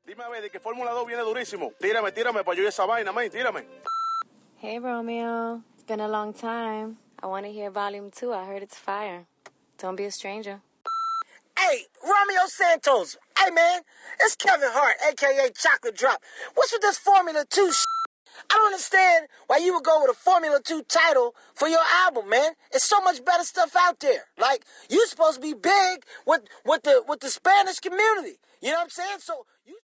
Dime a ver, de que Fórmula 2 viene durísimo. Tírame, pa' yo y esa vaina, man, tírame. Hey, Romeo. It's been a long time. I want to hear Volume 2. I heard it's fire. Don't be a stranger. Hey, Romeo Santos. Hey, man, it's Kevin Hart, a.k.a. Chocolate Drop. What's with this Formula 2 shit? I don't understand why you would go with a Formula 2 title for your album, man. It's so much better stuff out there. Like, you're supposed to be big with the Spanish community. You know what I'm saying? So you